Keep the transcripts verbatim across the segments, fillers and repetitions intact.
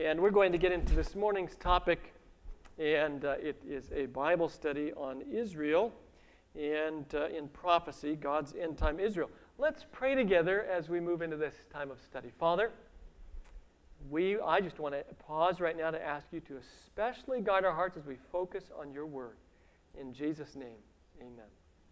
And we're going to get into this morning's topic, and uh, it is a Bible study on Israel and uh, in prophecy, God's end-time Israel. Let's pray together as we move into this time of study. Father, we, I just want to pause right now to ask you to especially guide our hearts as we focus on your word. In Jesus' name, amen.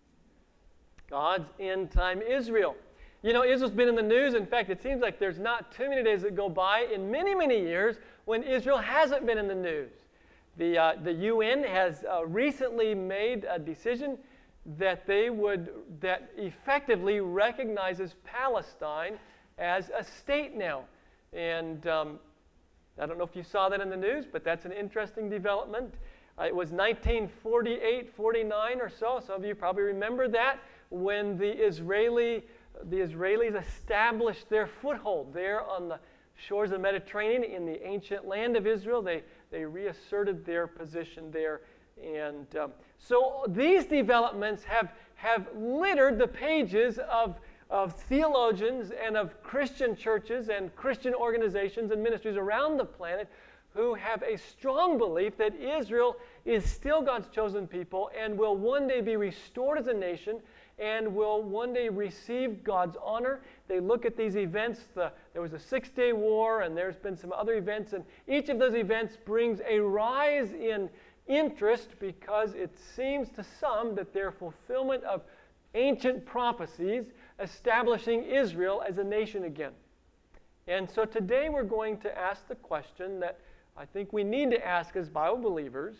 God's end-time Israel. You know, Israel's been in the news. In fact, it seems like there's not too many days that go by in many, many years when Israel hasn't been in the news. The, uh, the U N has uh, recently made a decision that they would, that effectively recognizes Palestine as a state now. And um, I don't know if you saw that in the news, but that's an interesting development. Uh, it was nineteen forty-eight, forty-nine or so. Some of you probably remember that, when the Israeli the Israelis established their foothold there on the shores of the Mediterranean in the ancient land of Israel. They they reasserted their position there, and um, so these developments have have littered the pages of of theologians and of Christian churches and Christian organizations and ministries around the planet who have a strong belief that Israel is still God's chosen people and will one day be restored as a nation and will one day receive God's honor. They look at these events. The, there was a Six-Day War, and there's been some other events, and each of those events brings a rise in interest because it seems to some that they're fulfillment of ancient prophecies establishing Israel as a nation again. And so today we're going to ask the question that I think we need to ask as Bible believers: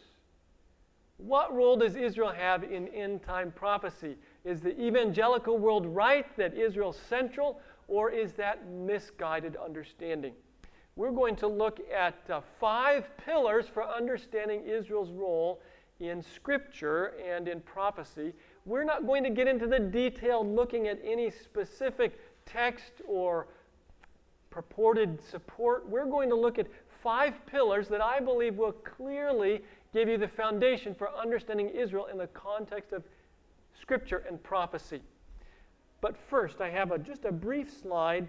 what role does Israel have in end-time prophecy? Is the evangelical world right that Israel's central, or is that misguided understanding? We're going to look at uh, five pillars for understanding Israel's role in Scripture and in prophecy. We're not going to get into the detail looking at any specific text or purported support. We're going to look at five pillars that I believe will clearly give you the foundation for understanding Israel in the context of Scripture and prophecy. But first, I have a, just a brief slide,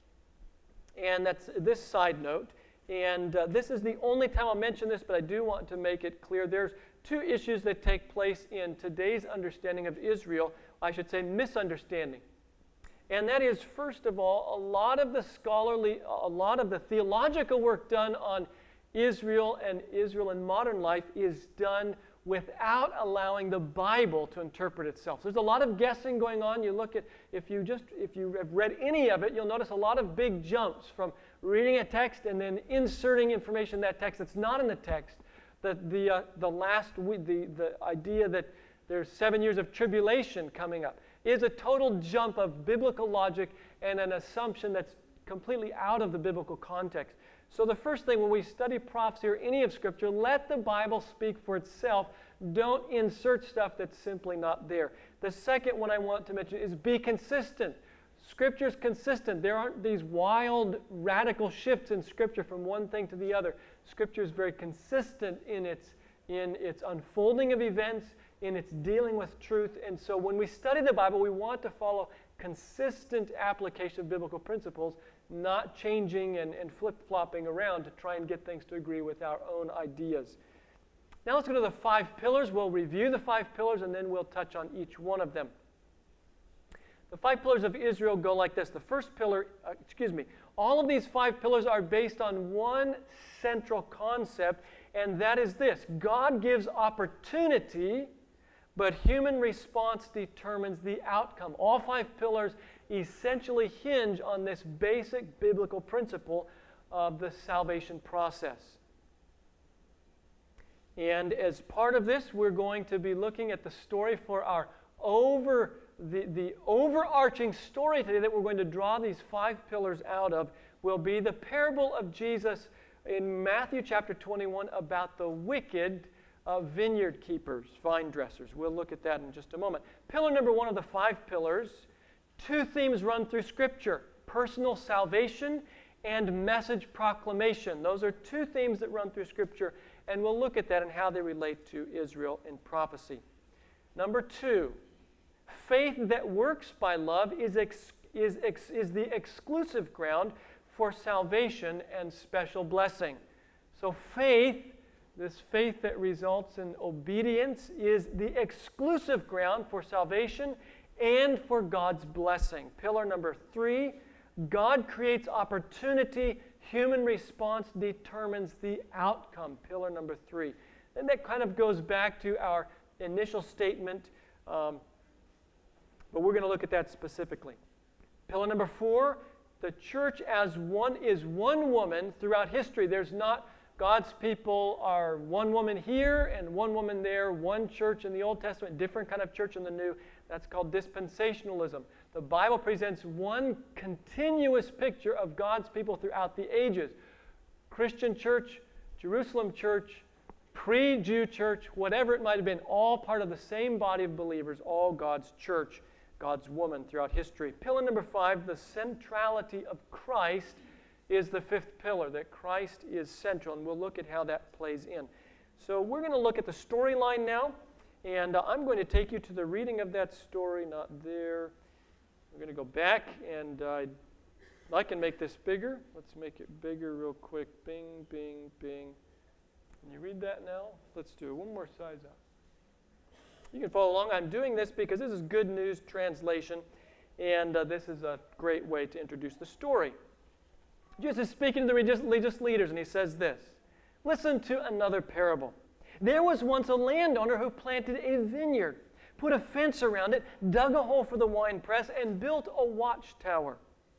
and that's this side note. And uh, this is the only time I'll mention this, but I do want to make it clear. There's two issues that take place in today's understanding of Israel, I should say misunderstanding. And that is, first of all, a lot of the scholarly, a lot of the theological work done on Israel and Israel in modern life is done without allowing the Bible to interpret itself. There's a lot of guessing going on. You look at, if you just, if you have read any of it, you'll notice a lot of big jumps from reading a text and then inserting information in that text that's not in the text. The, the, uh, the last, the, the idea that there's seven years of tribulation coming up is a total jump of biblical logic and an assumption that's completely out of the biblical context. So the first thing when we study prophecy or any of Scripture, let the Bible speak for itself. Don't insert stuff that's simply not there. The second one I want to mention is be consistent. Scripture is consistent. There aren't these wild, radical shifts in Scripture from one thing to the other. Scripture is very consistent in its, in its unfolding of events, in its dealing with truth. And so when we study the Bible, we want to follow consistent application of biblical principles, not changing and, and flip-flopping around to try and get things to agree with our own ideas. Now let's go to the five pillars. We'll review the five pillars, and then we'll touch on each one of them. The five pillars of Israel go like this. The first pillar, uh, excuse me, all of these five pillars are based on one central concept, and that is this: God gives opportunity, but human response determines the outcome. All five pillars essentially hinge on this basic biblical principle of the salvation process. And as part of this, we're going to be looking at the story for our over the, the overarching story today that we're going to draw these five pillars out of will be the parable of Jesus in Matthew chapter twenty-one about the wicked uh, vineyard keepers, vine dressers. We'll look at that in just a moment. Pillar number one of the five pillars, two themes run through Scripture: personal salvation and message proclamation. Those are two themes that run through Scripture, and we'll look at that and how they relate to Israel in prophecy. Number two, faith that works by love is, ex, is, ex, is the exclusive ground for salvation and special blessing. So faith, this faith that results in obedience, is the exclusive ground for salvation and for God's blessing. Pillar number three, God creates opportunity. Human response determines the outcome. Pillar number three. And that kind of goes back to our initial statement, um, but we're going to look at that specifically. Pillar number four, the church as one is one woman throughout history. There's not, God's people are one woman here and one woman there, one church in the Old Testament, different kind of church in the New. That's called dispensationalism. The Bible presents one continuous picture of God's people throughout the ages. Christian church, Jerusalem church, pre-Jew church, whatever it might have been, all part of the same body of believers, all God's church, God's woman throughout history. Pillar number five, the centrality of Christ is the fifth pillar, that Christ is central, and we'll look at how that plays in. So we're going to look at the storyline now, and uh, I'm going to take you to the reading of that story, not there. We're going to go back, and uh, I can make this bigger. Let's make it bigger real quick. Bing, bing, bing. Can you read that now? Let's do it one more size up. You can follow along. I'm doing this because this is Good News Translation, and uh, this is a great way to introduce the story. Jesus is speaking to the religious leaders, and he says this. Listen to another parable. There was once a landowner who planted a vineyard, put a fence around it, dug a hole for the winepress, and built a watchtower.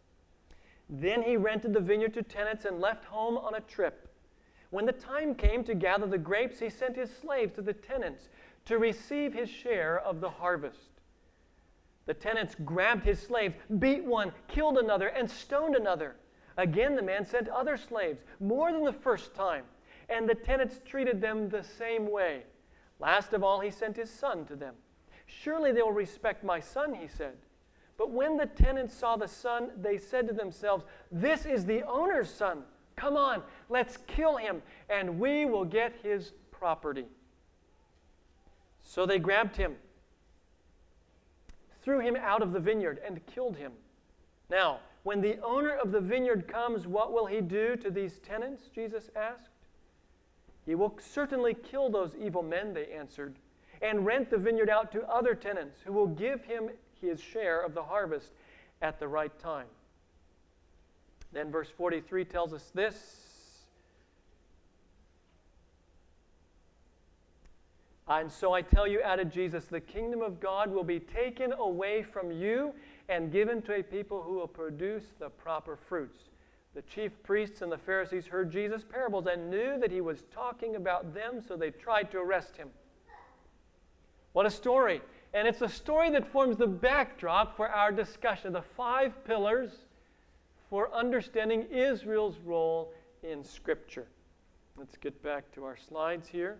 Then he rented the vineyard to tenants and left home on a trip. When the time came to gather the grapes, he sent his slaves to the tenants to receive his share of the harvest. The tenants grabbed his slaves, beat one, killed another, and stoned another. Again, the man sent other slaves, more than the first time, and the tenants treated them the same way. Last of all, he sent his son to them. Surely they will respect my son, he said. But when the tenants saw the son, they said to themselves, this is the owner's son. Come on, let's kill him, and we will get his property. So they grabbed him, threw him out of the vineyard, and killed him. Now, when the owner of the vineyard comes, what will he do to these tenants? Jesus asked. He will certainly kill those evil men, they answered, and rent the vineyard out to other tenants who will give him his share of the harvest at the right time. Then verse forty-three tells us this. And so I tell you, added Jesus, the kingdom of God will be taken away from you and given to a people who will produce the proper fruits. The chief priests and the Pharisees heard Jesus' parables and knew that he was talking about them, so they tried to arrest him. What a story. And it's a story that forms the backdrop for our discussion, the five pillars for understanding Israel's role in Scripture. Let's get back to our slides here.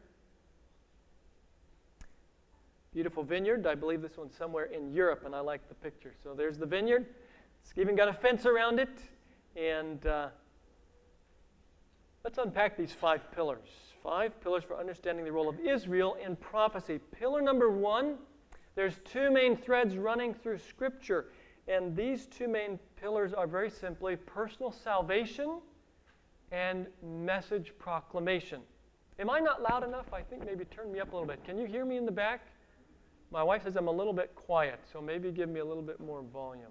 Beautiful vineyard. I believe this one's somewhere in Europe, and I like the picture. So there's the vineyard. It's even got a fence around it. And uh, let's unpack these five pillars. Five pillars for understanding the role of Israel in prophecy. Pillar number one, there's two main threads running through Scripture. And these two main pillars are very simply personal salvation and message proclamation. Am I not loud enough? I think maybe turn me up a little bit. Can you hear me in the back? My wife says I'm a little bit quiet, so maybe give me a little bit more volume.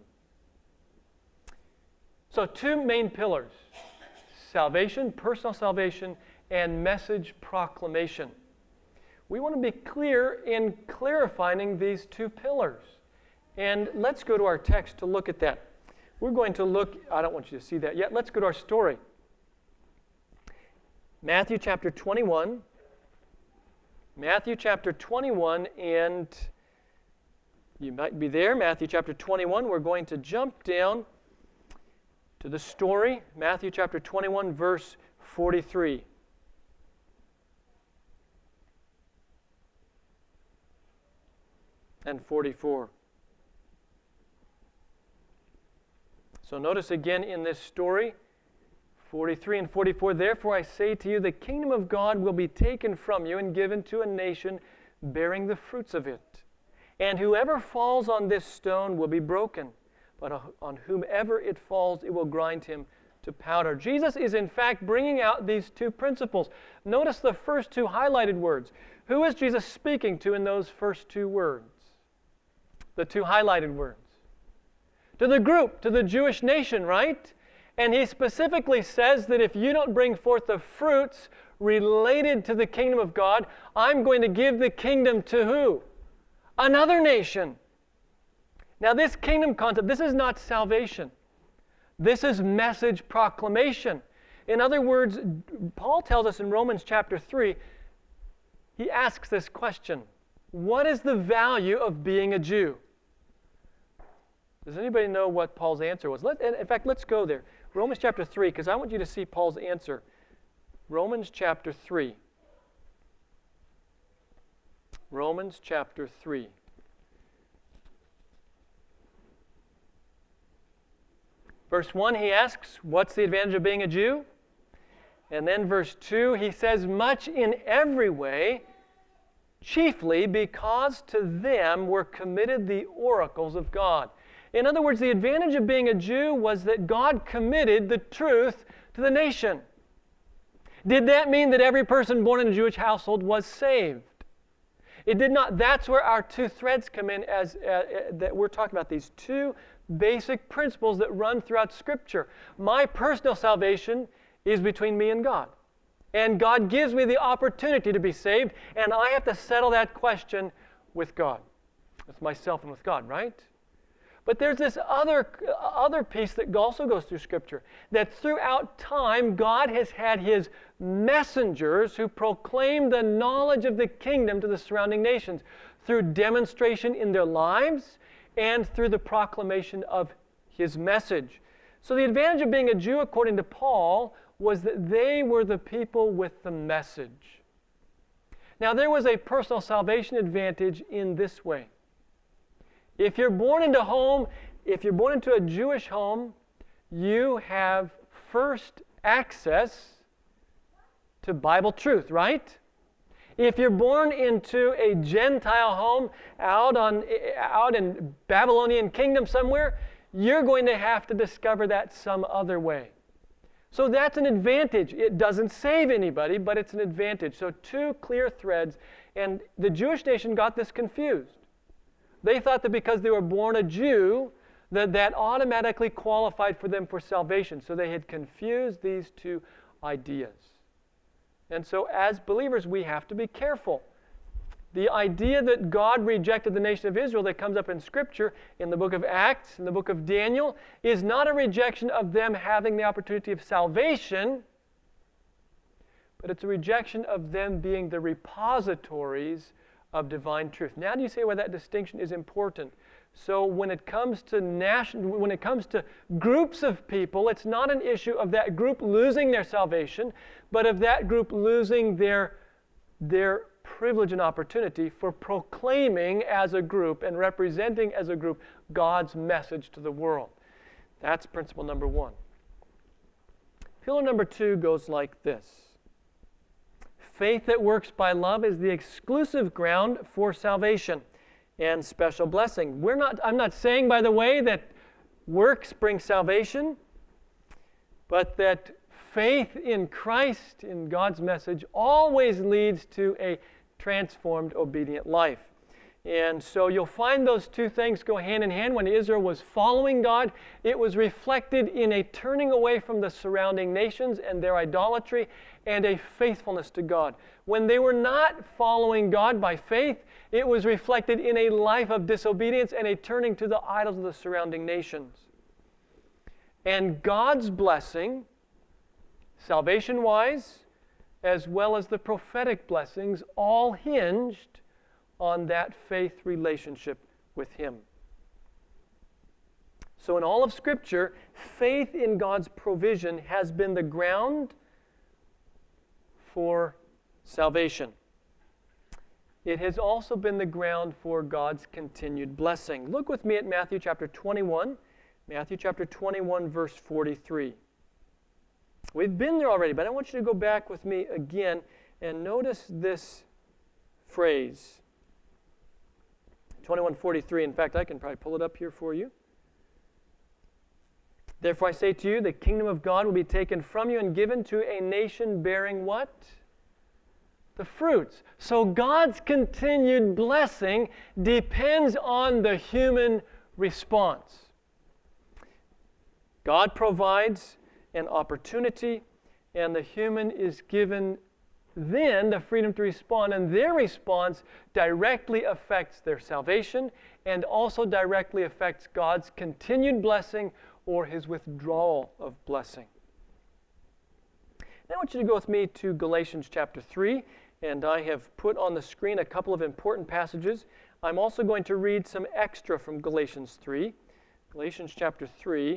So two main pillars, salvation, personal salvation, and message proclamation. We want to be clear in clarifying these two pillars. And let's go to our text to look at that. We're going to look, I don't want you to see that yet. Let's go to our story. Matthew chapter twenty-one. Matthew chapter twenty-one, and you might be there. Matthew chapter twenty-one. We're going to jump down to the story. Matthew chapter twenty-one, verse forty-three. And forty-four. So notice again in this story, forty-three and forty-four, therefore I say to you, the kingdom of God will be taken from you and given to a nation bearing the fruits of it. And whoever falls on this stone will be broken, but on whomever it falls, it will grind him to powder. Jesus is in fact bringing out these two principles. Notice the first two highlighted words. Who is Jesus speaking to in those first two words? The two highlighted words. To the group, to the Jewish nation, right? And he specifically says that if you don't bring forth the fruits related to the kingdom of God, I'm going to give the kingdom to who? Another nation. Now this kingdom concept, this is not salvation. This is message proclamation. In other words, Paul tells us in Romans chapter three, he asks this question: what is the value of being a Jew? Does anybody know what Paul's answer was? Let, in fact, let's go there. Romans chapter three, because I want you to see Paul's answer. Romans chapter three. Romans chapter three. Verse one, he asks, what's the advantage of being a Jew? And then verse two, he says, much in every way, chiefly because to them were committed the oracles of God. In other words, the advantage of being a Jew was that God committed the truth to the nation. Did that mean that every person born in a Jewish household was saved? It did not. That's where our two threads come in, as uh, uh, that we're talking about these two basic principles that run throughout Scripture. My personal salvation is between me and God. And God gives me the opportunity to be saved, and I have to settle that question with God, with myself and with God, right? But there's this other, other piece that also goes through Scripture, that throughout time, God has had His messengers who proclaim the knowledge of the kingdom to the surrounding nations through demonstration in their lives and through the proclamation of His message. So the advantage of being a Jew, according to Paul, was that they were the people with the message. Now, there was a personal salvation advantage in this way. If you're born into home, if you're born into a Jewish home, you have first access to Bible truth, right? If you're born into a Gentile home out, on, out in Babylonian kingdom somewhere, you're going to have to discover that some other way. So that's an advantage. It doesn't save anybody, but it's an advantage. So two clear threads, and the Jewish nation got this confused. They thought that because they were born a Jew, that that automatically qualified for them for salvation. So they had confused these two ideas. And so as believers, we have to be careful. The idea that God rejected the nation of Israel that comes up in Scripture, in the book of Acts, in the book of Daniel, is not a rejection of them having the opportunity of salvation, but it's a rejection of them being the repositories of divine truth. Now do you see why that distinction is important? So when it comes to national, when it comes to groups of people, it's not an issue of that group losing their salvation, but of that group losing their, their privilege and opportunity for proclaiming as a group and representing as a group God's message to the world. That's principle number one. Pillar number two goes like this. Faith that works by love is the exclusive ground for salvation and special blessing. We're not, I'm not saying, by the way, that works bring salvation, but that faith in Christ, in God's message, always leads to a transformed, obedient life. And so you'll find those two things go hand in hand. When Israel was following God, it was reflected in a turning away from the surrounding nations and their idolatry and a faithfulness to God. When they were not following God by faith, it was reflected in a life of disobedience and a turning to the idols of the surrounding nations. And God's blessing, salvation-wise, as well as the prophetic blessings, all hinged on that faith relationship with Him. So in all of Scripture, faith in God's provision has been the ground for salvation. It has also been the ground for God's continued blessing. Look with me at Matthew chapter twenty-one. Matthew chapter twenty-one, verse forty-three. We've been there already, but I want you to go back with me again and notice this phrase. twenty-one forty-three. In fact, I can probably pull it up here for you. Therefore I say to you, the kingdom of God will be taken from you and given to a nation bearing what? The fruits. So God's continued blessing depends on the human response. God provides an opportunity, and the human is given then the freedom to respond, and their response directly affects their salvation and also directly affects God's continued blessing or His withdrawal of blessing. Now I want you to go with me to Galatians chapter three, and I have put on the screen a couple of important passages. I'm also going to read some extra from Galatians three. Galatians chapter three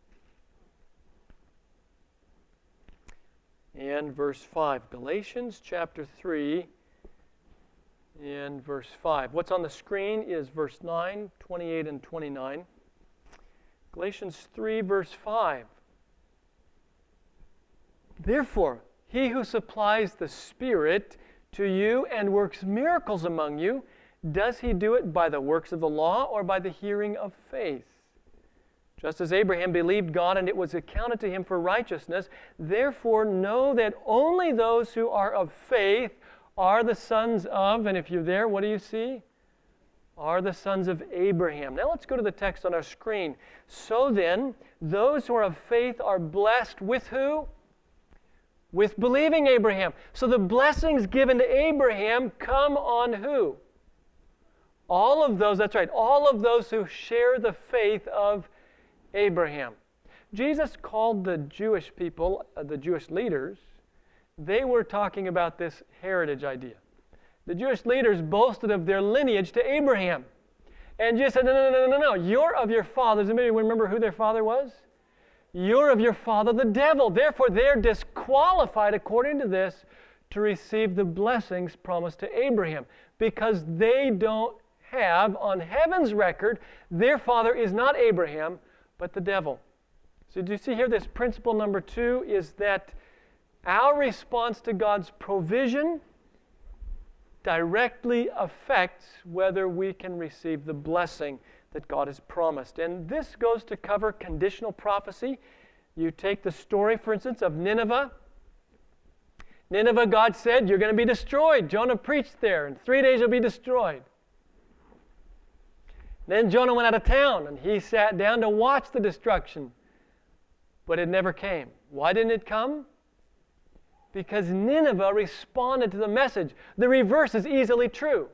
and verse five. Galatians chapter three and verse five. What's on the screen is verse nine, twenty-eight, and twenty-nine. Galatians three, verse five. Therefore, he who supplies the Spirit to you and works miracles among you, does he do it by the works of the law or by the hearing of faith? Just as Abraham believed God and it was accounted to him for righteousness, therefore know that only those who are of faith are the sons of, and if you're there, what do you see? Are the sons of Abraham. Now let's go to the text on our screen. So then, those who are of faith are blessed with who? With believing Abraham. So the blessings given to Abraham come on who? All of those, that's right, all of those who share the faith of Abraham. Jesus called the Jewish people, uh, the Jewish leaders, they were talking about this heritage idea. The Jewish leaders boasted of their lineage to Abraham. And Jesus said, no, no, no, no, no, no. You're of your fathers. Anybody remember who their father was? You're of your father, the devil. Therefore, they're disqualified, according to this, to receive the blessings promised to Abraham. Because they don't have, on heaven's record, their father is not Abraham, but the devil. So do you see here this principle number two is that our response to God's provision directly affects whether we can receive the blessing that God has promised. And this goes to cover conditional prophecy. You take the story, for instance, of Nineveh. Nineveh, God said, you're going to be destroyed. Jonah preached there. In three days you'll be destroyed. Then Jonah went out of town, and he sat down to watch the destruction. But it never came. Why didn't it come? Because Nineveh responded to the message. The reverse is easily true.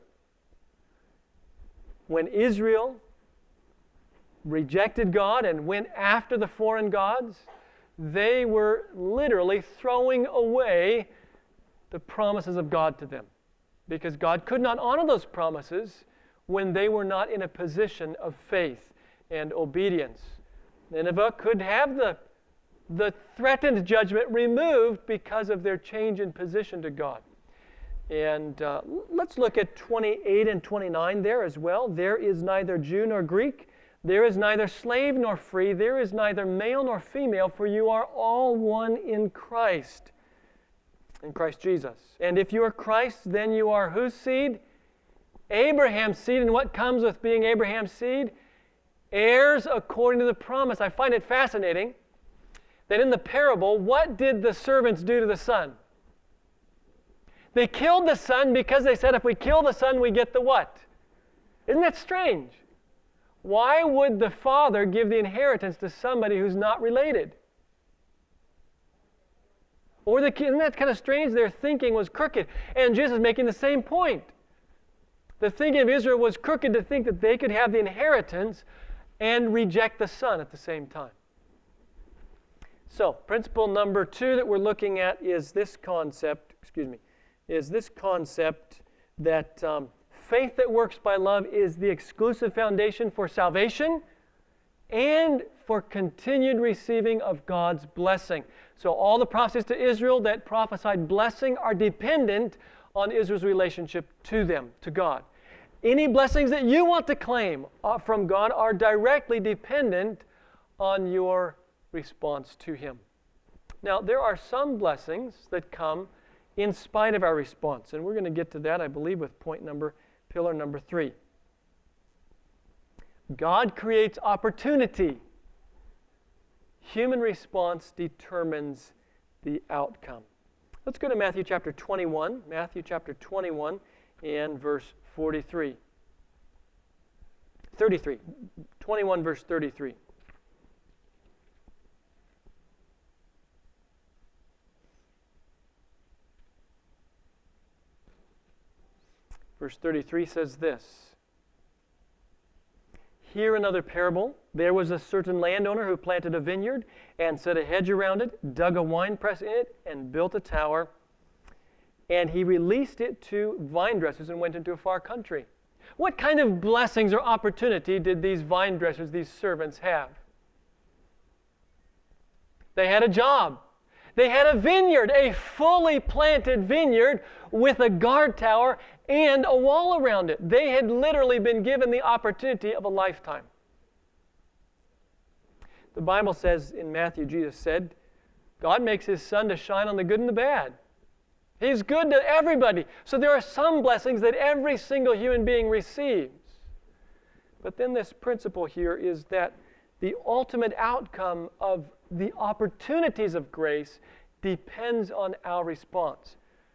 When Israel rejected God and went after the foreign gods, they were literally throwing away the promises of God to them. Because God could not honor those promises when they were not in a position of faith and obedience. Nineveh could have the the threatened judgment removed because of their change in position to God. And uh, let's look at twenty-eight and twenty-nine there as well. There is neither Jew nor Greek. There is neither slave nor free. There is neither male nor female, for you are all one in Christ, in Christ Jesus. And if you are Christ, then you are whose seed? Abraham's seed. And what comes with being Abraham's seed? Heirs according to the promise. I find it fascinating that in the parable, what did the servants do to the son? They killed the son because they said, if we kill the son, we get the what? Isn't that strange? Why would the father give the inheritance to somebody who's not related? Or the, isn't that kind of strange? Their thinking was crooked. And Jesus is making the same point. The thinking of Israel was crooked to think that they could have the inheritance and reject the son at the same time. So, principle number two that we're looking at is this concept, excuse me, is this concept that um, faith that works by love is the exclusive foundation for salvation and for continued receiving of God's blessing. So all the prophecies to Israel that prophesied blessing are dependent on Israel's relationship to them, to God. Any blessings that you want to claim from God are directly dependent on your response to Him. Now, there are some blessings that come in spite of our response, and we're going to get to that, I believe, with point number, pillar number three. God creates opportunity. human response determines the outcome. Let's go to Matthew chapter twenty-one. Matthew chapter twenty-one and verse forty-three. thirty-three. twenty-one verse thirty-three. Verse thirty-three says this. Here another parable. There was a certain landowner who planted a vineyard and set a hedge around it, dug a winepress in it, and built a tower. And he released it to vine dressers and went into a far country. What kind of blessings or opportunity did these vine dressers, these servants, have? They had a job. They had a vineyard, a fully planted vineyard with a guard tower and a wall around it. They had literally been given the opportunity of a lifetime. The Bible says in Matthew, Jesus said, God makes His sun to shine on the good and the bad. He's good to everybody. So there are some blessings that every single human being receives. But then this principle here is that the ultimate outcome of the opportunities of grace depends on our response,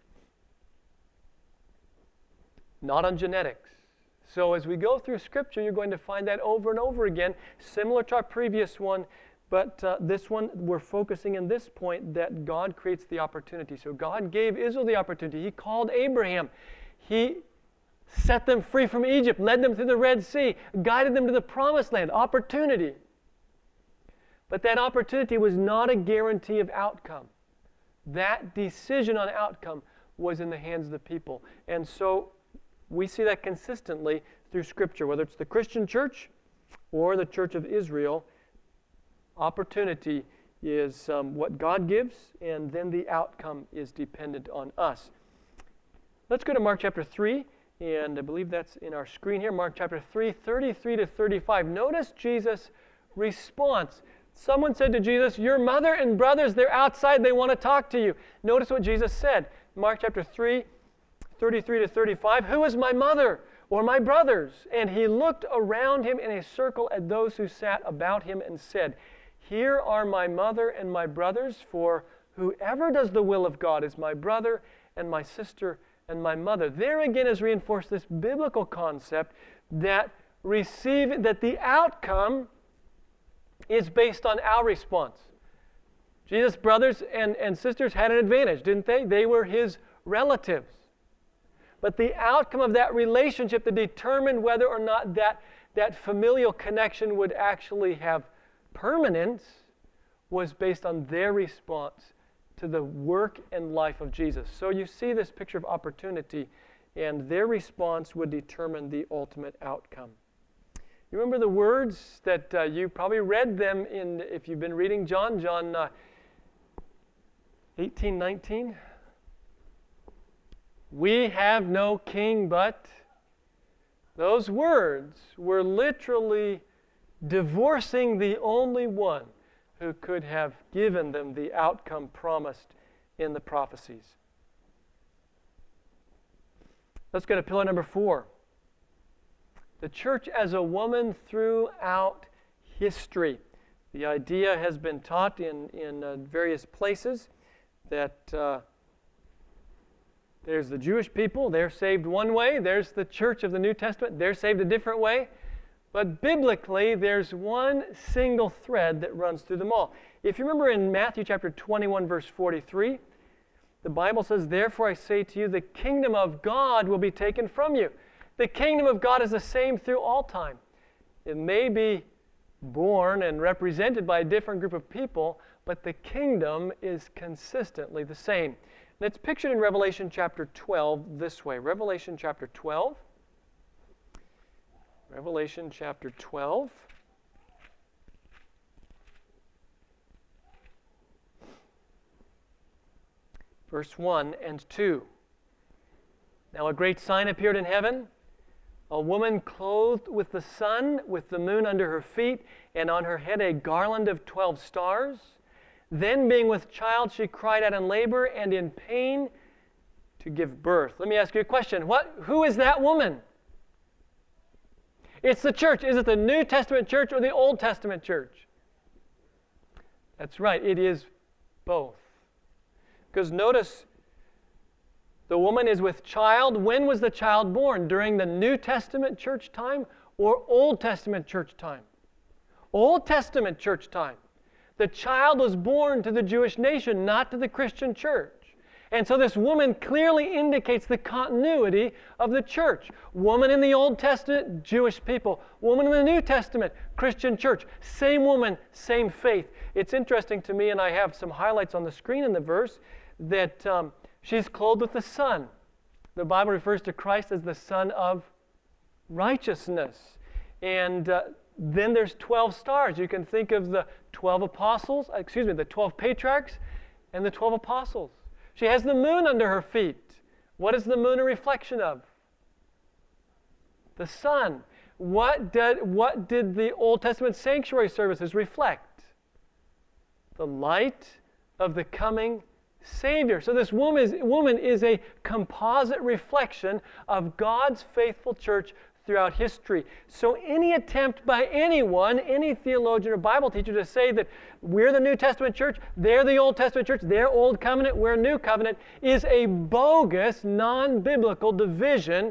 not on genetics. So as we go through Scripture, you're going to find that over and over again, similar to our previous one, but uh, this one, we're focusing in this point that God creates the opportunity. So God gave Israel the opportunity. He called Abraham. He set them free from Egypt, led them through the Red Sea, guided them to the Promised Land. Opportunity. But that opportunity was not a guarantee of outcome. That decision on outcome was in the hands of the people. And so we see that consistently through Scripture, whether it's the Christian church or the church of Israel. Opportunity is um, what God gives, and then the outcome is dependent on us. Let's go to Mark chapter three, and I believe that's in our screen here. Mark chapter three, thirty-three to thirty-five. Notice Jesus' response. Someone said to Jesus, your mother and brothers, they're outside, they want to talk to you. Notice what Jesus said. Mark chapter three, thirty-three to thirty-five. Who is my mother or my brothers? And he looked around him in a circle at those who sat about him and said, here are my mother and my brothers, for whoever does the will of God is my brother and my sister and my mother. There again is reinforced this biblical concept that receive that the outcome is based on our response. Jesus' brothers and, and sisters had an advantage, didn't they? They were his relatives. But the outcome of that relationship that determined whether or not that, that familial connection would actually have permanence was based on their response to the work and life of Jesus. So you see this picture of opportunity, and their response would determine the ultimate outcome. You remember the words that uh, you probably read them in, if you've been reading John, John uh, eighteen nineteen. We have no king but. Those words were literally divorcing the only one who could have given them the outcome promised in the prophecies. Let's go to pillar number four. The church as a woman throughout history. The idea has been taught in, in uh, various places that uh, there's the Jewish people, they're saved one way. There's the church of the New Testament, they're saved a different way. But biblically, there's one single thread that runs through them all. If you remember in Matthew chapter twenty-one, verse forty-three, the Bible says, therefore I say to you, the kingdom of God will be taken from you. The kingdom of God is the same through all time. It may be born and represented by a different group of people, but the kingdom is consistently the same. And it's pictured in Revelation chapter twelve this way. Revelation chapter twelve. Revelation chapter twelve. Verse one and two. Now a great sign appeared in heaven, a woman clothed with the sun, with the moon under her feet, and on her head a garland of twelve stars. Then, being with child, she cried out in labor and in pain to give birth. Let me ask you a question. What, who is that woman? It's the church. Is it the New Testament church or the Old Testament church? That's right, it is both. Because notice, the woman is with child. When was the child born? During the New Testament church time or Old Testament church time? Old Testament church time. The child was born to the Jewish nation, not to the Christian church. And so this woman clearly indicates the continuity of the church. Woman in the Old Testament, Jewish people. Woman in the New Testament, Christian church. Same woman, same faith. It's interesting to me, and I have some highlights on the screen in the verse, that um, she's clothed with the sun. The Bible refers to Christ as the Son of Righteousness. And uh, then there's twelve stars. You can think of the twelve apostles, excuse me, the twelve patriarchs and the twelve apostles. She has the moon under her feet. What is the moon a reflection of? The sun. What did, what did the Old Testament sanctuary services reflect? The light of the coming Savior. So this woman is, woman is a composite reflection of God's faithful church throughout history. So any attempt by anyone, any theologian or Bible teacher to say that we're the New Testament church, they're the Old Testament church, they're Old Covenant, we're New Covenant, is a bogus, non-biblical division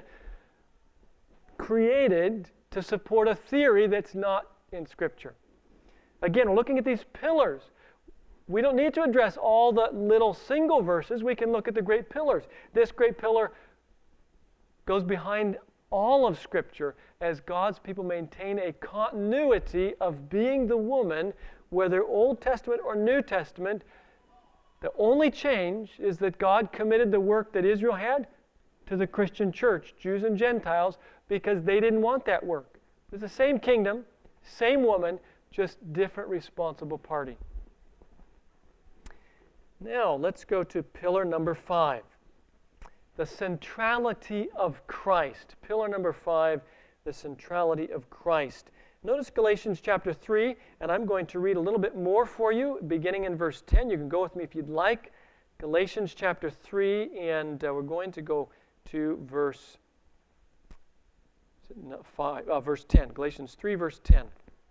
created to support a theory that's not in Scripture. Again, we're looking at these pillars. We don't need to address all the little single verses. We can look at the great pillars. This great pillar goes behind all of Scripture as God's people maintain a continuity of being the woman, whether Old Testament or New Testament. The only change is that God committed the work that Israel had to the Christian church, Jews and Gentiles, because they didn't want that work. It's the same kingdom, same woman, just different responsible party. Now, let's go to pillar number five. The centrality of Christ. Pillar number five, the centrality of Christ. Notice Galatians chapter three, and I'm going to read a little bit more for you, beginning in verse ten. You can go with me if you'd like. Galatians chapter three, and uh, we're going to go to verse no, five, uh, verse ten. Galatians three, verse ten.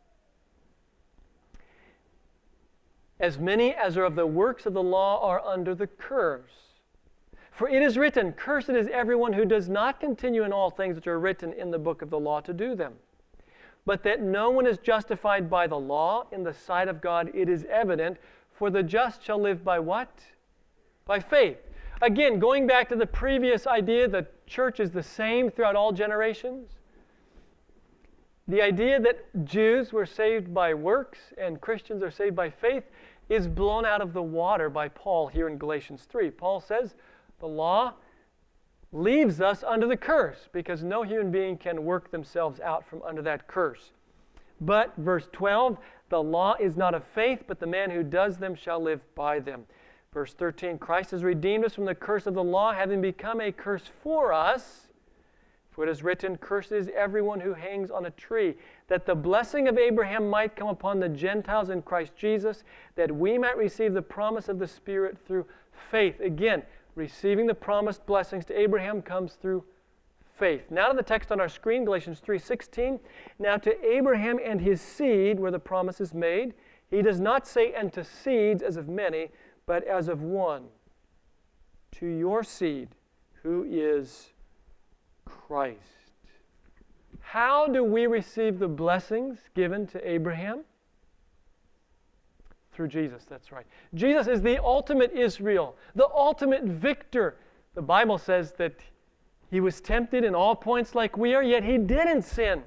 As many as are of the works of the law are under the curse. For it is written, cursed is everyone who does not continue in all things which are written in the book of the law to do them. But that no one is justified by the law in the sight of God, it is evident, for the just shall live by what? By faith. Again, going back to the previous idea that church is the same throughout all generations. The idea that Jews were saved by works and Christians are saved by faith is blown out of the water by Paul here in Galatians three. Paul says, the law leaves us under the curse because no human being can work themselves out from under that curse. But, verse twelve, the law is not of faith, but the man who does them shall live by them. Verse thirteen, Christ has redeemed us from the curse of the law, having become a curse for us. For it is written, cursed is everyone who hangs on a tree, that the blessing of Abraham might come upon the Gentiles in Christ Jesus, that we might receive the promise of the Spirit through faith. Again, receiving the promised blessings to Abraham comes through faith. Now to the text on our screen, Galatians three sixteen. Now to Abraham and his seed where the promise is made. He does not say, and to seeds as of many, but as of one. To your seed, who is Christ. How do we receive the blessings given to Abraham? Through Jesus, that's right. Jesus is the ultimate Israel, the ultimate victor. The Bible says that he was tempted in all points like we are, yet he didn't sin.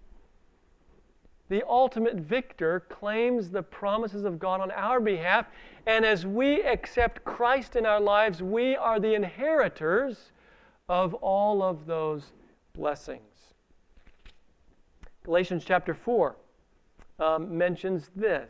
The ultimate victor claims the promises of God on our behalf, and as we accept Christ in our lives, we are the inheritors of all of those blessings. Galatians chapter four um, mentions this.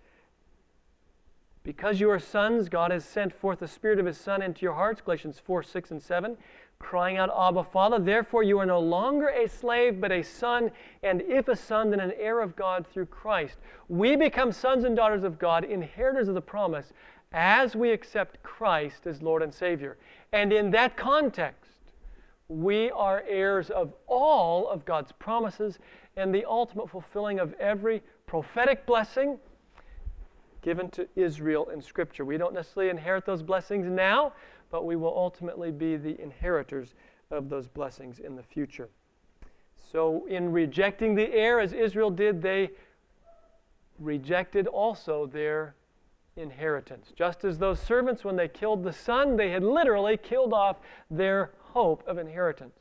Because you are sons, God has sent forth the Spirit of His Son into your hearts, Galatians four, six, and seven, crying out, Abba, Father. Therefore you are no longer a slave, but a son, and if a son, then an heir of God through Christ. We become sons and daughters of God, inheritors of the promise, as we accept Christ as Lord and Savior. And in that context, we are heirs of all of God's promises and the ultimate fulfilling of every prophetic blessing given to Israel in Scripture. We don't necessarily inherit those blessings now, but we will ultimately be the inheritors of those blessings in the future. So in rejecting the heir, as Israel did, they rejected also their inheritance. Just as those servants, when they killed the son, they had literally killed off their hope of inheritance.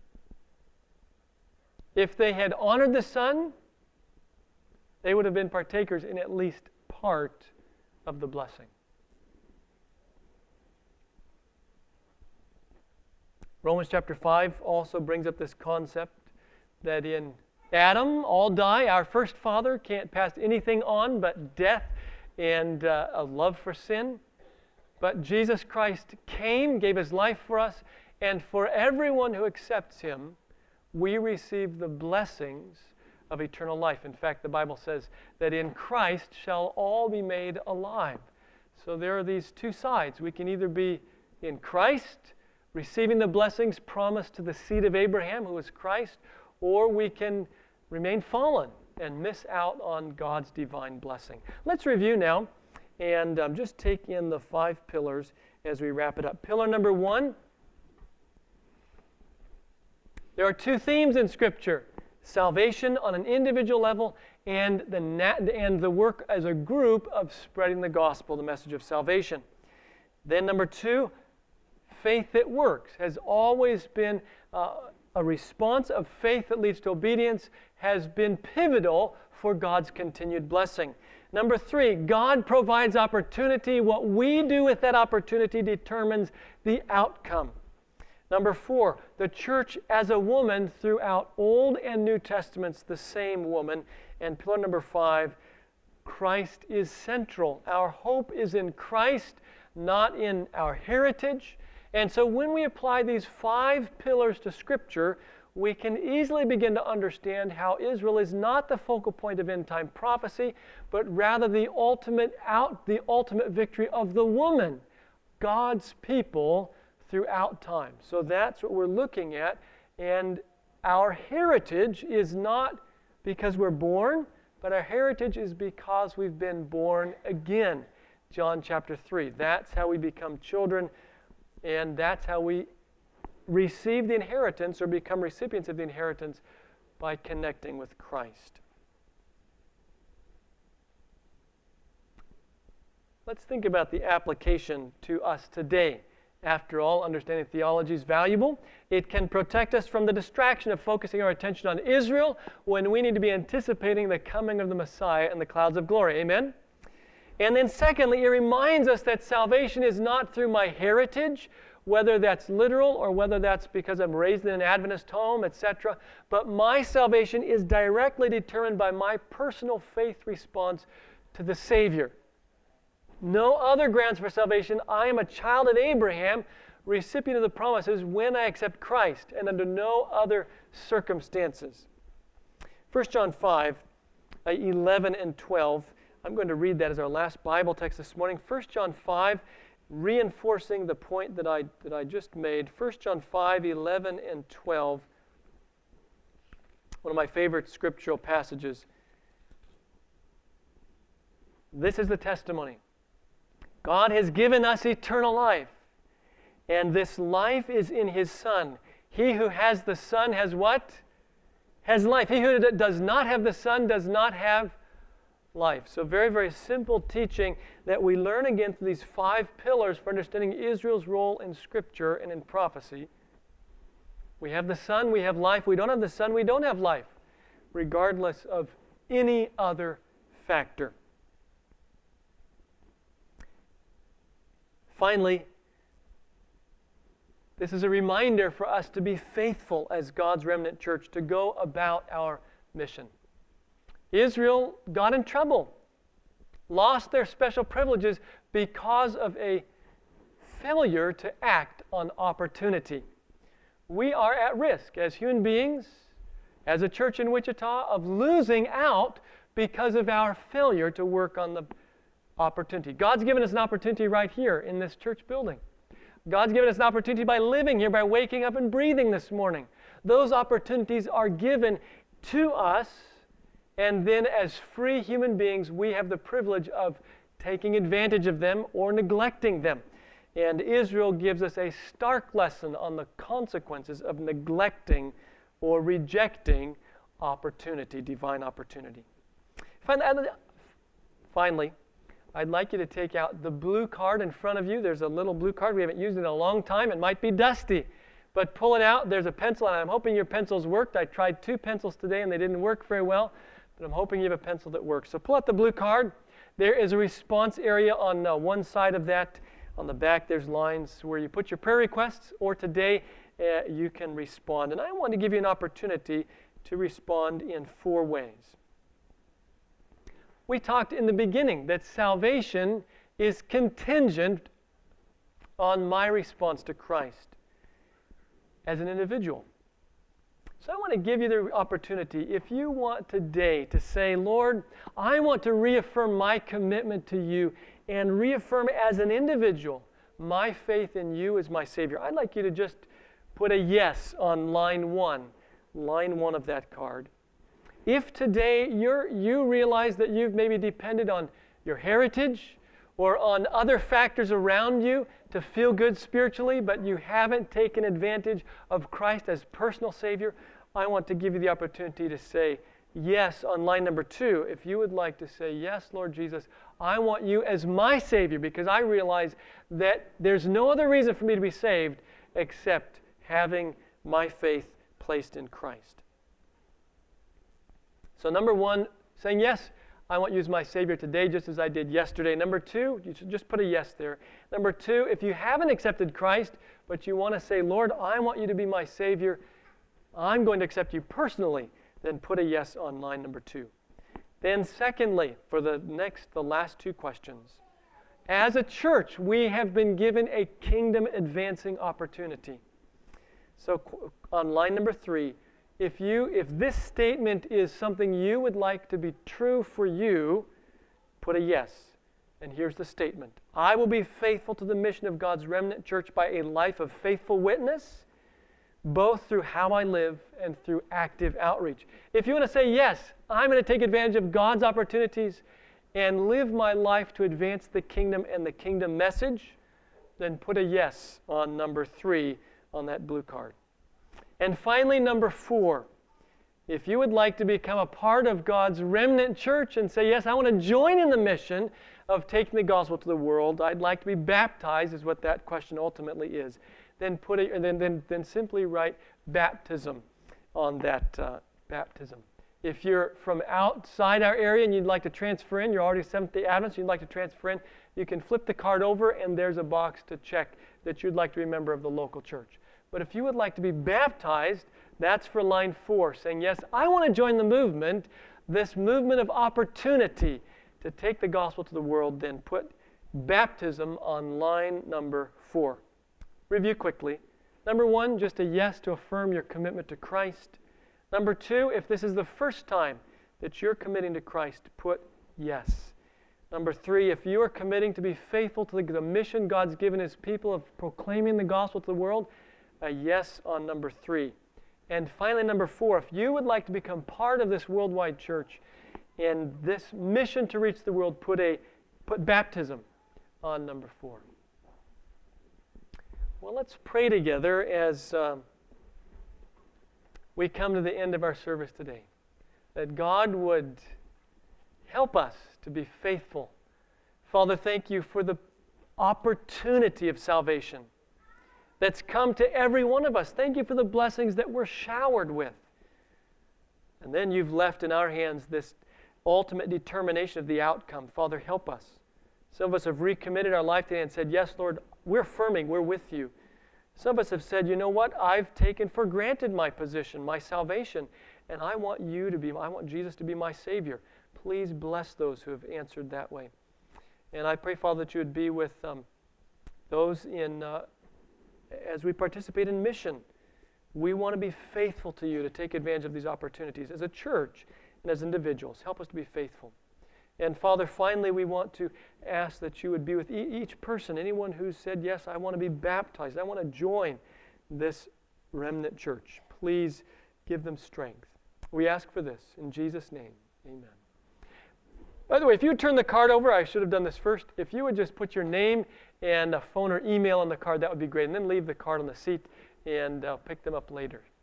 If they had honored the son, they would have been partakers in at least part of the blessing. Romans chapter five also brings up this concept that in Adam, all die. Our first father can't pass anything on but death and uh, a love for sin. But Jesus Christ came, gave his life for us, and for everyone who accepts him, we receive the blessings of eternal life. In fact, the Bible says that in Christ shall all be made alive. So there are these two sides. We can either be in Christ, receiving the blessings promised to the seed of Abraham, who is Christ, or we can remain fallen and miss out on God's divine blessing. Let's review now and um, just take in the five pillars as we wrap it up. Pillar number one, there are two themes in Scripture: salvation on an individual level and the, nat- and the work as a group of spreading the gospel, the message of salvation. Then number two, faith that works has always been uh, a response of faith that leads to obedience, has been pivotal for God's continued blessing. Number three, God provides opportunity. What we do with that opportunity determines the outcome. Number four, the church as a woman throughout Old and New Testaments, the same woman. And pillar number five, Christ is central. Our hope is in Christ, not in our heritage. And so when we apply these five pillars to Scripture, we can easily begin to understand how Israel is not the focal point of end-time prophecy, but rather the ultimate out, the ultimate victory of the woman, God's people throughout time. So that's what we're looking at. And our heritage is not because we're born, but our heritage is because we've been born again. John chapter three. That's how we become children. And that's how we receive the inheritance or become recipients of the inheritance, by connecting with Christ. Let's think about the application to us today. After all, understanding theology is valuable. It can protect us from the distraction of focusing our attention on Israel when we need to be anticipating the coming of the Messiah in the clouds of glory. Amen? And then secondly, it reminds us that salvation is not through my heritage, whether that's literal or whether that's because I'm raised in an Adventist home, et cetera. But my salvation is directly determined by my personal faith response to the Savior. No other grounds for salvation. I am a child of Abraham, recipient of the promises when I accept Christ, and under no other circumstances. First John five, eleven and twelve. I'm going to read that as our last Bible text this morning. First John five, reinforcing the point that I, that I just made. First John five, eleven and twelve. One of my favorite scriptural passages. This is the testimony. God has given us eternal life, and this life is in His Son. He who has the Son has what? Has life. He who does not have the Son does not have life. So very, very simple teaching that we learn again through these five pillars for understanding Israel's role in Scripture and in prophecy. We have the Son, we have life. We don't have the Son, we don't have life, regardless of any other factor. Finally, this is a reminder for us to be faithful as God's remnant church, to go about our mission. Israel got in trouble, lost their special privileges because of a failure to act on opportunity. We are at risk as human beings, as a church in Wichita, of losing out because of our failure to work on the opportunity. God's given us an opportunity right here in this church building. God's given us an opportunity by living here, by waking up and breathing this morning. Those opportunities are given to us, and then as free human beings, we have the privilege of taking advantage of them or neglecting them. And Israel gives us a stark lesson on the consequences of neglecting or rejecting opportunity, divine opportunity. Finally, I'd like you to take out the blue card in front of you. There's a little blue card. We haven't used it in a long time. It might be dusty, but pull it out. There's a pencil, and I'm hoping your pencils worked. I tried two pencils today, and they didn't work very well, but I'm hoping you have a pencil that works. So pull out the blue card. There is a response area on uh, one side of that. On the back, there's lines where you put your prayer requests, or today uh, you can respond. And I want to give you an opportunity to respond in four ways. We talked in the beginning that salvation is contingent on my response to Christ as an individual. So I want to give you the opportunity, if you want today to say, Lord, I want to reaffirm my commitment to you and reaffirm as an individual my faith in you as my Savior. I'd like you to just put a yes on line one, line one of that card. If today you're, you realize that you've maybe depended on your heritage or on other factors around you to feel good spiritually, but you haven't taken advantage of Christ as personal Savior, I want to give you the opportunity to say yes on line number two. If you would like to say, yes, Lord Jesus, I want you as my Savior, because I realize that there's no other reason for me to be saved except having my faith placed in Christ. So number one, saying yes, I want you as my Savior today, just as I did yesterday. Number two, you should just put a yes there. Number two, if you haven't accepted Christ, but you want to say, Lord, I want you to be my Savior, I'm going to accept you personally, then put a yes on line number two. Then secondly, for the next, the last two questions, as a church, we have been given a kingdom advancing opportunity. So on line number three, If you, if this statement is something you would like to be true for you, put a yes. And here's the statement. I will be faithful to the mission of God's remnant church by a life of faithful witness, both through how I live and through active outreach. If you want to say, yes, I'm going to take advantage of God's opportunities and live my life to advance the kingdom and the kingdom message, then put a yes on number three on that blue card. And finally, number four, if you would like to become a part of God's remnant church and say, yes, I want to join in the mission of taking the gospel to the world, I'd like to be baptized, is what that question ultimately is, then put a, then, then, then simply write baptism on that uh, baptism. If you're from outside our area and you'd like to transfer in, you're already Seventh-day Adventist, you'd like to transfer in, you can flip the card over and there's a box to check that you'd like to be a member of the local church. But if you would like to be baptized, that's for line four, saying, yes, I want to join the movement, this movement of opportunity to take the gospel to the world, then put baptism on line number four. Review quickly. Number one, just a yes to affirm your commitment to Christ. Number two, if this is the first time that you're committing to Christ, put yes. Number three, if you are committing to be faithful to the mission God's given His people of proclaiming the gospel to the world, a yes on number three. And finally, number four, if you would like to become part of this worldwide church and this mission to reach the world, put a put baptism on number four. Well, let's pray together as um, we come to the end of our service today, that God would help us to be faithful. Father, thank you for the opportunity of salvation that's come to every one of us. Thank you for the blessings that we're showered with. And then you've left in our hands this ultimate determination of the outcome. Father, help us. Some of us have recommitted our life today and said, yes, Lord, we're affirming, we're with you. Some of us have said, you know what, I've taken for granted my position, my salvation, and I want you to be, I want Jesus to be my Savior. Please bless those who have answered that way. And I pray, Father, that you would be with um, those in... Uh, As we participate in mission, we want to be faithful to you to take advantage of these opportunities as a church and as individuals. Help us to be faithful. And Father, finally, we want to ask that you would be with e- each person, anyone who said, yes, I want to be baptized. I want to join this remnant church. Please give them strength. We ask for this in Jesus' name. Amen. By the way, if you would turn the card over, I should have done this first. If you would just put your name and a phone or email on the card, that would be great. And then leave the card on the seat, and I'll pick them up later.